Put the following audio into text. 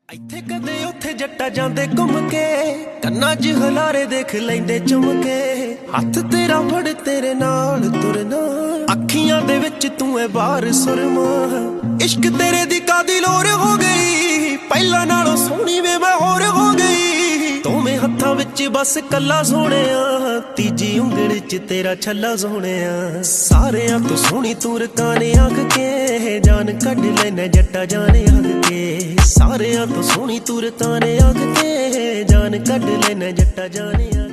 ਇੱਥੇ ਕਦੇ ਉੱਥੇ ਜੱਟਾ ਜਾਂਦੇ ਘੁੰਮ ਕੇ ਕੰਨਾਂ 'ਚ ਹਲਾਰੇ ਦੇਖ ਲੈਂਦੇ ਚੁੰਮ ਕੇ ਹੱਥ ਤੇਰਾ ਫੜ ਤੇਰੇ ਨਾਲ ਤੁਰਨਾ ਅੱਖੀਆਂ ਦੇ ਵਿੱਚ ਤੂੰ ਐ ਬਾਹਰ ਸੁਰਮਾ ਇਸ਼ਕ ਤੇਰੇ ਦੀ ਕਾਦੀ ਲੋਰ ਹੋ ਗਈ ਪਹਿਲਾਂ ਨਾਲੋਂ ਸੋਹਣੀ ਵੇ ਮੈਂ ਹੋਰ ਹੋ ਗਈ ਦੋਵੇਂ ਹੱਥਾਂ ਵਿੱਚ ਬਸ ਕੱਲਾ ਸੋਹਣਿਆ ਤੀਜੀ ਉਂਗਲ 'ਚ ਤੇਰਾ ਛੱਲਾ ਸੋਹਣਿਆ ਸਾਰਿਆਂ ਤੋਂ ਸੋਹਣੀ ਤੂੰ ਰਕਾਨੇ ਆਖ ਕੇ ਜਾਨ ਕੱਢ ਲੈਣਾ ਜੱਟਾ ਜਾਣੇ ਆਖ ਕੇ ਸਾਰਿਆਂ ਤੋਂ ਸੋਹਣੀ ਤੂੰ ਰਕਾਨੇ ਆਖ ਕੇ ਜਾਨ ਕੱਢ ਲੈਣਾ ਜੱਟਾ ਜਾਣੇ